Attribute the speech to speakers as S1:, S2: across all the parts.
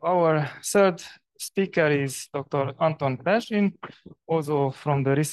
S1: Our third speaker is Dr. Anton Persin, also from the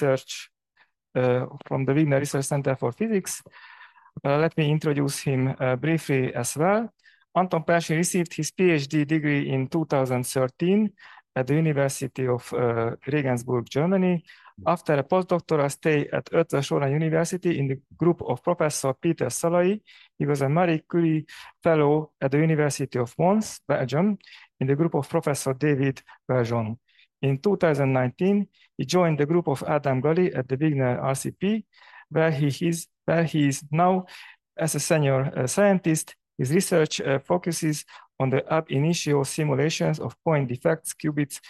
S1: Wigner Research Center for Physics. Let me introduce him briefly as well. Anton Persin received his PhD degree in 2013 at the University of Regensburg, Germany. After a postdoctoral stay at Eötvös Loránd University in the group of Professor Péter Szalai, he was a Marie Curie Fellow at the University of Mons, Belgium, in the group of Professor David Bergeon. In 2019, he joined the group of Adam Gali at the Wigner RCP, where he is now as a senior scientist. His research focuses on the ab initio simulations of point defects, qubits,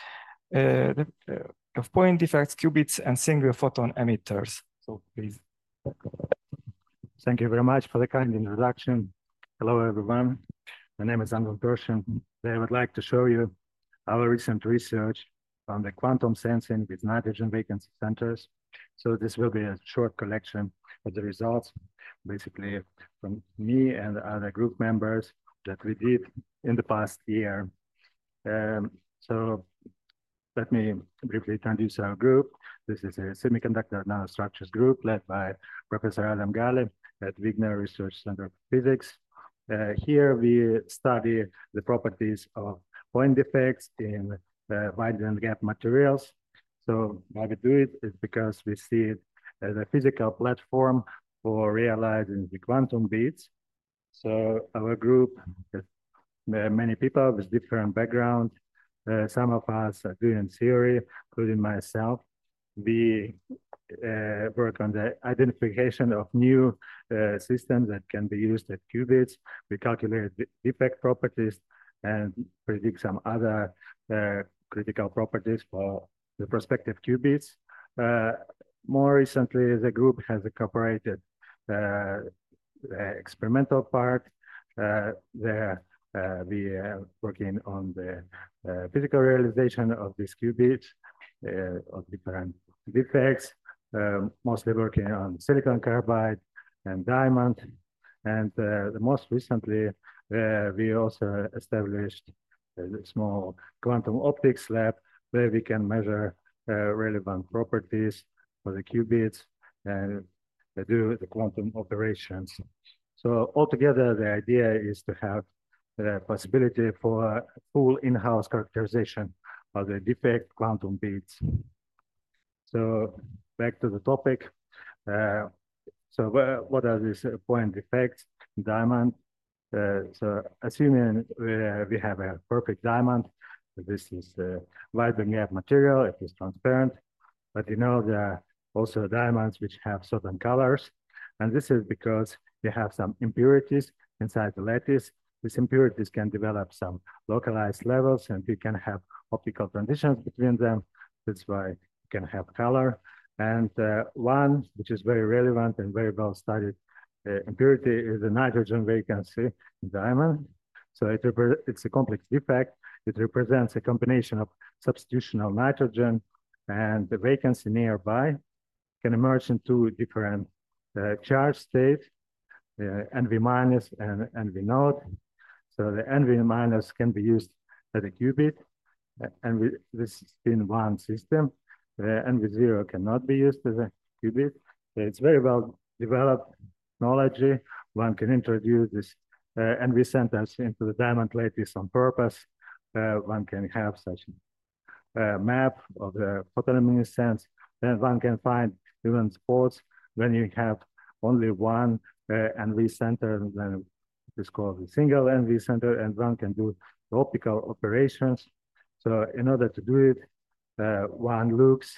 S1: and single photon emitters. So please.
S2: Thank you very much for the kind introduction. Hello, everyone. My name is Anton Persin. Today I would like to show you our recent research on the quantum sensing with nitrogen vacancy centers. So this will be a short collection of the results, basically from me and other group members that we did in the past year. So let me briefly introduce our group. This is a semiconductor nanostructures group led by Professor Adam Gali at Wigner Research Center for Physics. Here we study the properties of point defects in wide bandgap materials. So why we do it is because we see it as a physical platform for realizing the quantum beats. So our group has many people with different backgrounds. Some of us are doing theory, including myself. We work on the identification of new systems that can be used at qubits. We calculate the defect properties and predict some other critical properties for the prospective qubits. More recently, the group has incorporated the experimental part. There we are working on the physical realization of these qubits of different defects, mostly working on silicon carbide and diamond. And the most recently, we also established a small quantum optics lab where we can measure relevant properties for the qubits and do the quantum operations. So altogether, the idea is to have the possibility for full in-house characterization of the defect quantum beats. So back to the topic. So what are these point defects in diamond? So assuming we have a perfect diamond, this is a wide bandgap material, it is transparent, but you know there are also diamonds which have certain colors, and this is because you have some impurities inside the lattice. These impurities can develop some localized levels, and you can have optical transitions between them. That's why you can have color. And one which is very relevant and very well studied impurity is the nitrogen vacancy in diamond. So it's a complex defect. It represents a combination of substitutional nitrogen and the vacancy nearby can emerge in two different charge states, NV minus and NV node. So the NV minus can be used as a qubit, and this is in one system. The NV0 cannot be used as a qubit. So it's very well developed technology. One can introduce this NV centers into the diamond lattice on purpose. One can have such a map of the photoluminescence. Then one can find even spots when you have only one NV center, then it's called a single NV center, and one can do the optical operations. So in order to do it, one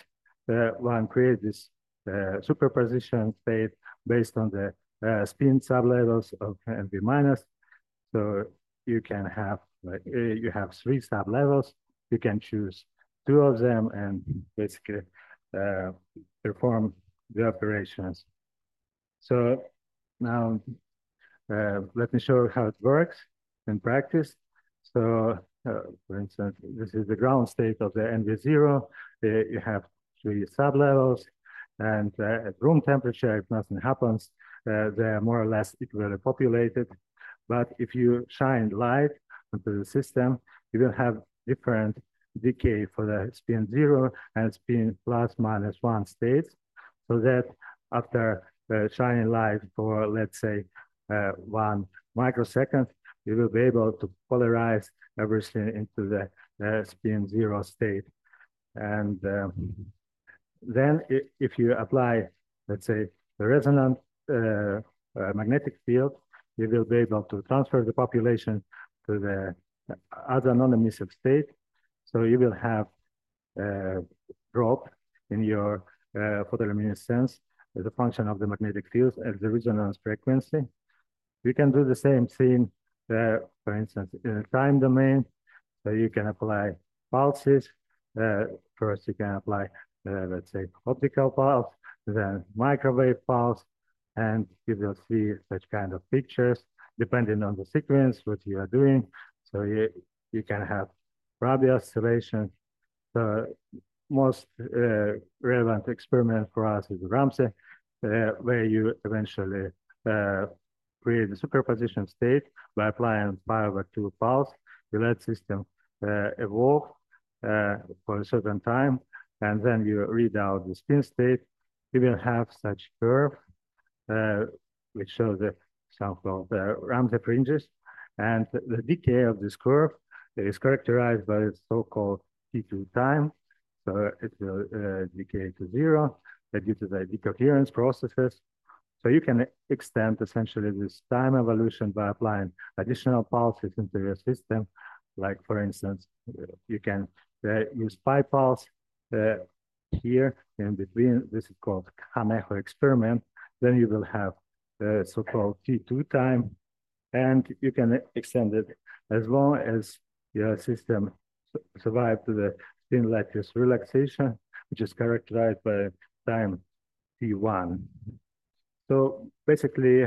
S2: creates this superposition state based on the spin sublevels of NV minus. So you can have, you have 3 sublevels. You can choose 2 of them and basically perform the operations. So now let me show you how it works in practice. So for instance, this is the ground state of the NV0. You have 3 sublevels, and at room temperature, if nothing happens, they are more or less equally populated. But if you shine light into the system, you will have different decay for the spin 0 and spin plus minus 1 states, so that after shining light for, let's say, 1 microsecond, you will be able to polarize everything into the spin 0 state. And then if you apply, let's say, the resonant magnetic field, you will be able to transfer the population to the other non-emissive state. So you will have a drop in your photoluminescence as a function of the magnetic field at the resonance frequency. You can do the same thing, for instance, in a time domain. So you can apply pulses. First, you can apply, let's say, optical pulse, then microwave pulse, and you will see such kind of pictures depending on the sequence, what you are doing. So you can have Rabi oscillation. The most relevant experiment for us is Ramsey, where you eventually create a superposition state by applying pi/2 pulse. You let system evolve for a certain time, and then you read out the spin state. You will have such curve, which shows the so-called Ramsey fringes, and the decay of this curve is characterized by its so-called T2 time. So it will decay to 0 due to the decoherence processes. So you can extend essentially this time evolution by applying additional pulses into your system. Like, for instance, you can use pi pulse here in between. This is called Ham-Echo experiment. Then you will have the so-called T2 time, and you can extend it as long as your system survives to the spin lattice relaxation, which is characterized by time T1. So basically,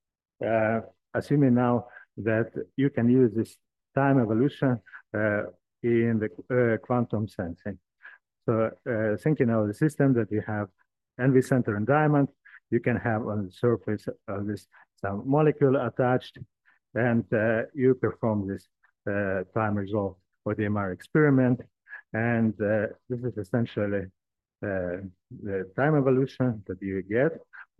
S2: assuming now that you can use this time evolution in the quantum sensing. So thinking of the system that you have NV center and diamond, you can have on the surface of this some molecule attached, and you perform this time resolved ODMR experiment. And this is essentially the time evolution that you get.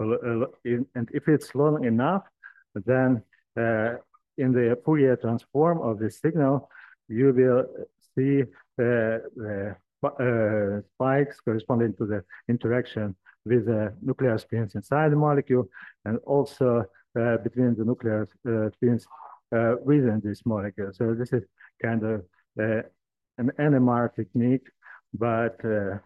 S2: And if it's long enough, then in the Fourier transform of this signal, you will see the spikes corresponding to the interaction with the nuclear spins inside the molecule, and also between the nuclear spins within this molecule. So this is kind of an NMR technique, but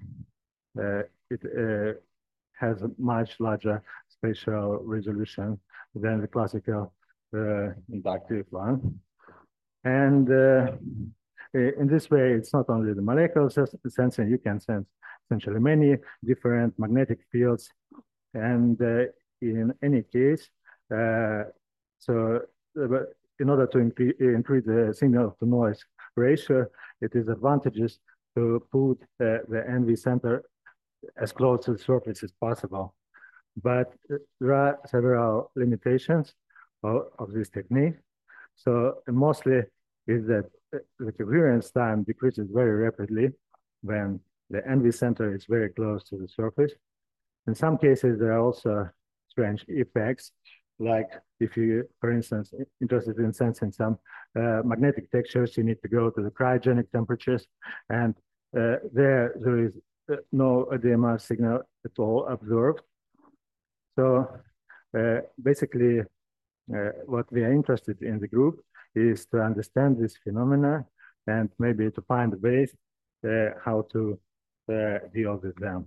S2: it has a much larger spatial resolution than the classical inductive one. And in this way, it's not only the molecular sensing, you can sense essentially many different magnetic fields. And in any case, so in order to increase the signal to noise ratio, it is advantageous to put the NV center as close to the surface as possible. But there are several limitations of this technique. So mostly is that the coherence time decreases very rapidly when the NV center is very close to the surface. In some cases, there are also strange effects, like if you, for instance, interested in sensing some magnetic textures, you need to go to the cryogenic temperatures, and there is no ODMR signal at all observed. So basically, what we are interested in the group is to understand this phenomena and maybe to find ways how to deal with them.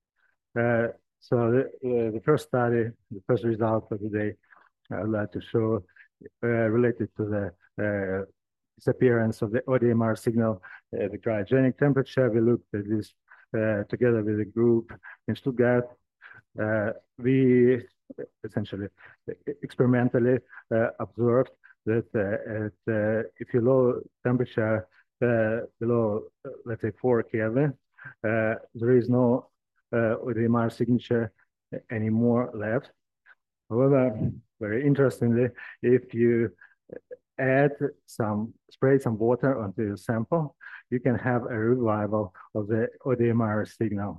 S2: So the first study, the first result for today, I would like to show related to the disappearance of the ODMR signal, the cryogenic temperature. We looked at this together with a group in Stuttgart. We essentially experimentally observed that if you low temperature below, let's say 4 Kelvin, there is no ODMR signature anymore left. However, very interestingly, if you spray some water onto your sample, you can have a revival of the ODMR signal.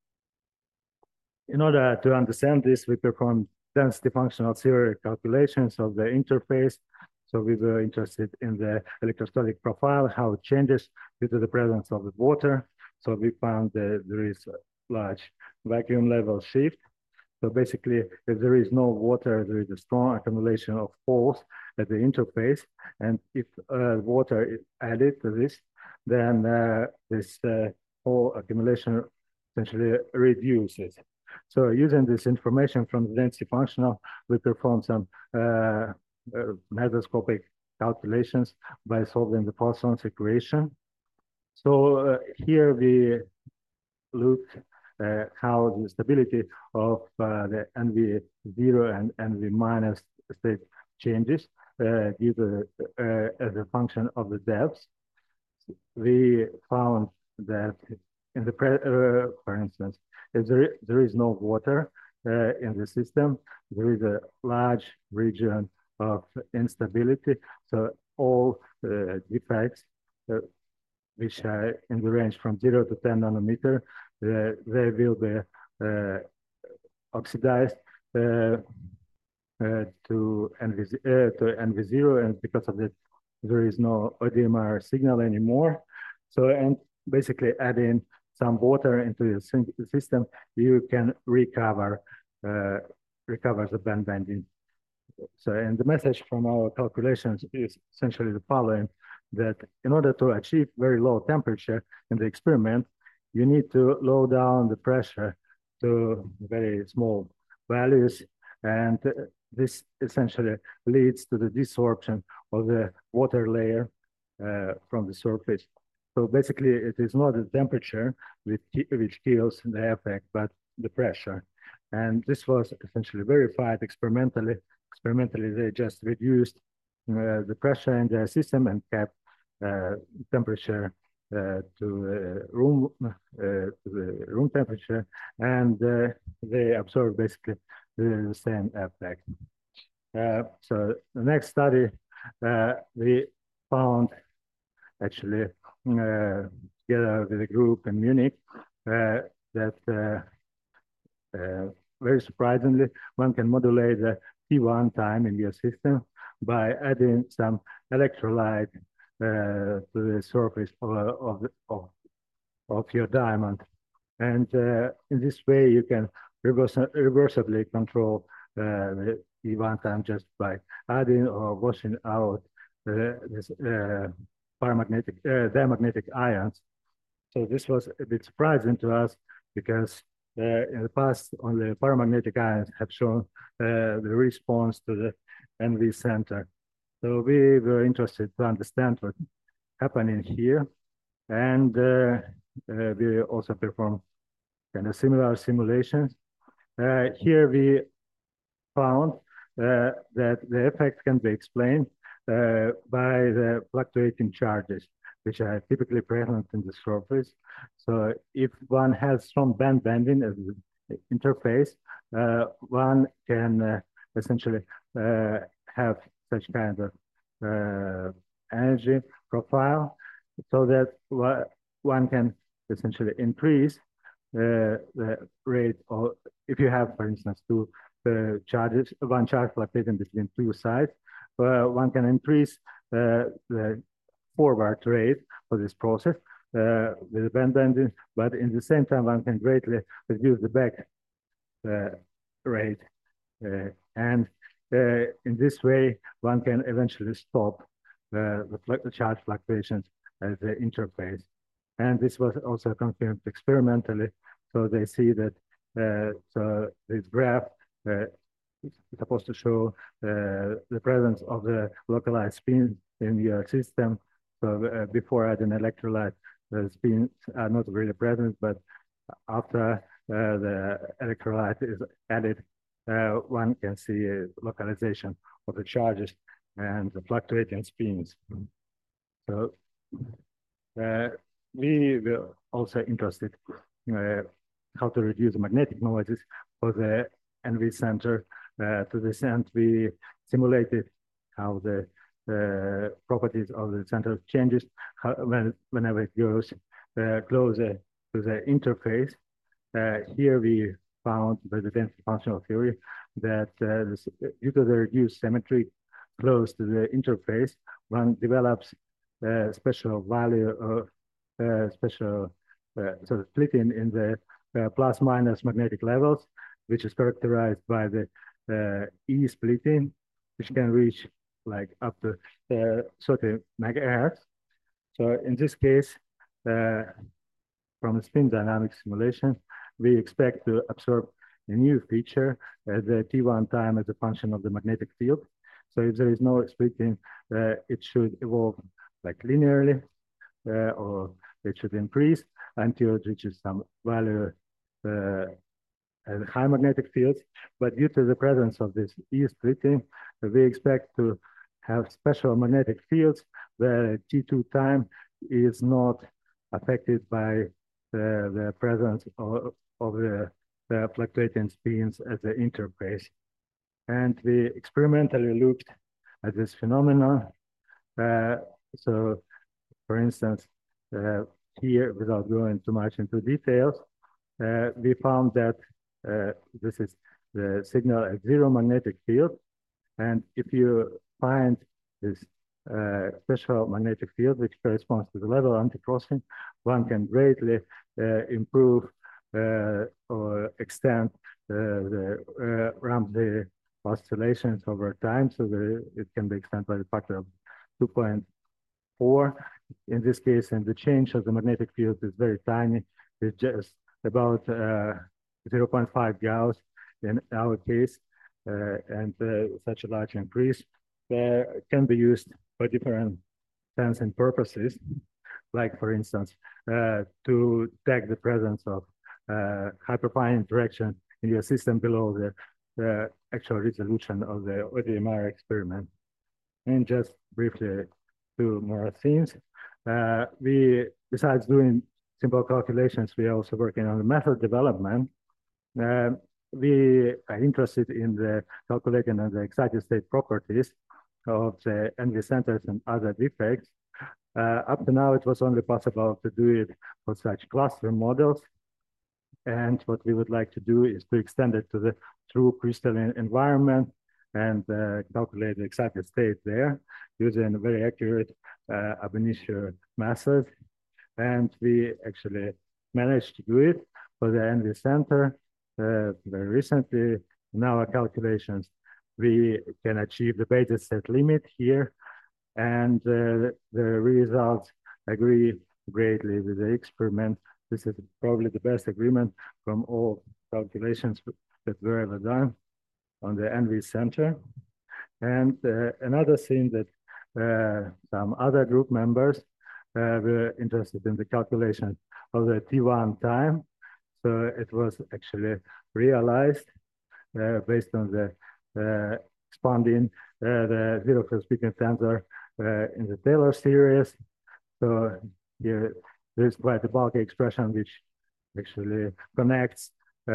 S2: In order to understand this, we performed density functional theory calculations of the interface. So we were interested in the electrostatic profile, how it changes due to the presence of the water. So we found that there is a large vacuum level shift. So basically, if there is no water, there is a strong accumulation of holes at the interface. And if water is added to this, then this whole accumulation essentially reduces. So using this information from the density functional, we perform some mesoscopic calculations by solving the Poisson's equation. So here we look how the stability of the NV0 and NV minus state changes due to as a function of the depth. We found that in the for instance, if there is no water in the system, there is a large region of instability. So all defects which are in the range from 0 to 10 nanometer, they will be oxidized to NV0, and because of that, there is no ODMR signal anymore. So, and basically adding some water into the system, you can recover the band bending. So, and the message from our calculations is essentially the following, that in order to achieve very low temperature in the experiment, you need to low down the pressure to very small values. And this essentially leads to the desorption of the water layer from the surface. So basically, it is not the temperature which kills the effect, but the pressure. And this was essentially verified experimentally. Experimentally, they just reduced the pressure in the system and kept temperature to the room temperature, and they observed basically the same effect. So the next study, we found actually together with a group in Munich that very surprisingly, one can modulate the T1 time in your system by adding some electrolyte to the surface of your diamond. And in this way, you can reversibly control the T1 time just by adding or washing out this diamagnetic ions. So this was a bit surprising to us because in the past, only paramagnetic ions have shown the response to the NV center. So we were interested to understand what's happening here. And we also performed kind of similar simulations. Here we found that the effect can be explained by the fluctuating charges, which are typically present in the surface. So if one has strong band bending as the interface, one can essentially have such kind of energy profile so that one can essentially increase the rate, or if you have, for instance, two charges, one charge fluctuating between two sides, one can increase the forward rate for this process with the band bending, but in the same time, one can greatly reduce the back rate. And in this way, one can eventually stop the charge fluctuations at the interface. And this was also confirmed experimentally. So they see that, so this graph is supposed to show the presence of the localized spin in your system. So before adding electrolyte, the spins are not really present, but after the electrolyte is added, one can see a localization of the charges and the fluctuating spins. So we were also interested how to reduce magnetic noises for the NV center. To this end, we simulated how the properties of the center changes whenever it goes closer to the interface. Here we found by the density functional theory that due to the reduced symmetry close to the interface, one develops a special value of special so splitting in the plus minus magnetic levels, which is characterized by the E splitting, which can reach like up to 30 megahertz. So in this case, from the spin dynamics simulation, we expect to observe a new feature at the T1 time as a function of the magnetic field. So if there is no splitting, it should evolve like linearly, or it should increase until it reaches some value at high magnetic fields. But due to the presence of this E splitting, we expect to have special magnetic fields where T2 time is not affected by the presence of the fluctuating spins at the interface. And we experimentally looked at this phenomenon. So, for instance, here, without going too much into details, we found that this is the signal at zero magnetic field. And if you find this special magnetic field, which corresponds to the level anti-crossing, one can greatly improve or extend the Ramsey oscillations over time. So it can be extended by the factor of 2.4. In this case, and the change of the magnetic field is very tiny. It's just about 0.5 Gauss in our case, and such a large increase can be used for different sensing purposes, like for instance, to detect the presence of hyperfine interaction in your system below the actual resolution of the ODMR experiment. And just briefly, two more things. We, besides doing simple calculations, we are also working on the method development. We are interested in the calculating of the excited state properties of the NV centers and other defects. Up to now, it was only possible to do it for such cluster models. And what we would like to do is to extend it to the true crystalline environment and calculate the excited state there using a very accurate ab initio method. And we actually managed to do it for the NV center very recently. In our calculations, we can achieve the beta set limit here, and the results agree greatly with the experiment. This is probably the best agreement from all calculations that were ever done on the NV center. And another thing that some other group members were interested in the calculation of the T1 time. So it was actually realized based on the expanding the zero field speaking tensor in the Taylor series. So here there's quite a bulky expression which actually connects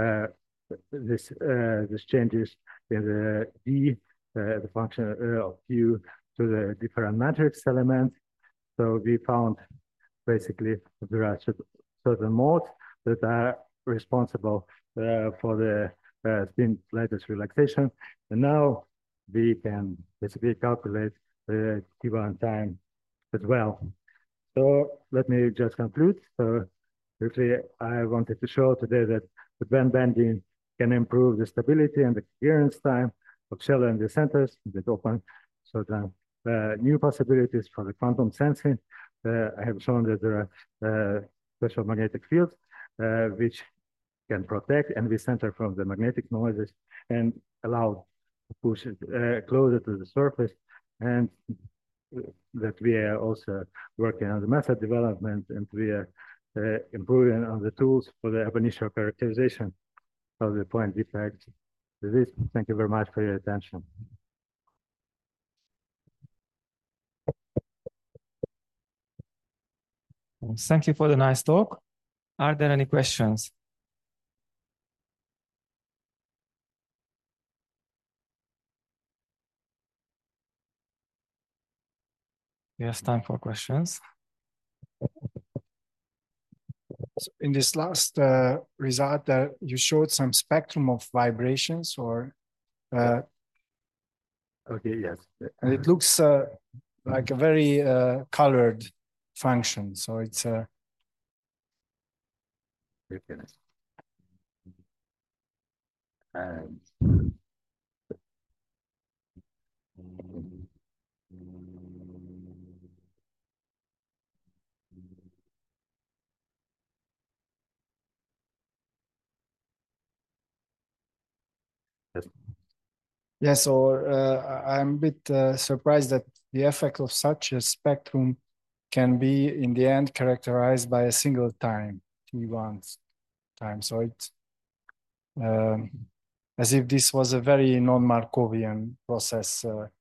S2: this changes in the D, the function of Q, to the different matrix elements. So we found basically there are certain modes that are responsible for the spin lattice relaxation. And now we can basically calculate the T1 time as well. So let me just conclude. So briefly, I wanted to show today that the band bending can improve the stability and the coherence time of shallow NV centers that open certain new possibilities for the quantum sensing. I have shown that there are special magnetic fields which can protect NV center from the magnetic noises and allow to push it closer to the surface, and that we are also working on the method development, and we are improving on the tools for the ab initio characterization of the point defects. With this, thank you very much for your attention.
S1: Thank you for the nice talk. Are there any questions? Yes, time for questions.
S3: So in this last result, you showed some spectrum of vibrations, or
S2: okay, yes.
S3: and it looks like a very colored function. So it's
S2: And
S3: yeah. So I'm a bit surprised that the effect of such a spectrum can be in the end characterized by a single time, T1 time. So it's as if this was a very non-Markovian process.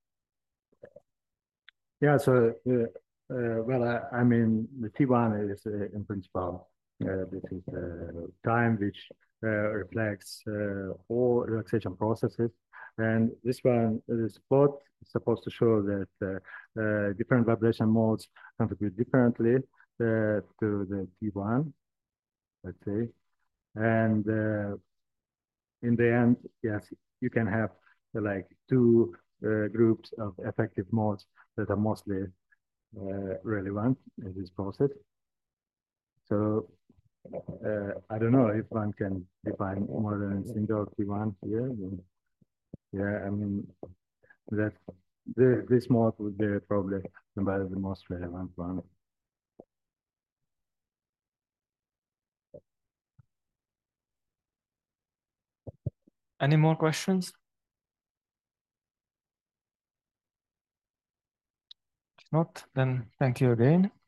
S2: yeah, so well, I mean, the T1 is in principle this is time which reflects all relaxation processes, and this one, this plot is supposed to show that different vibration modes contribute differently to the T1, let's say, and in the end, yes, you can have like two groups of effective modes that are mostly relevant in this process. So I don't know if one can define more than a single T1 here. Yeah, I mean that this mode would be probably the most relevant one.
S1: Any more questions? If not, then thank you again.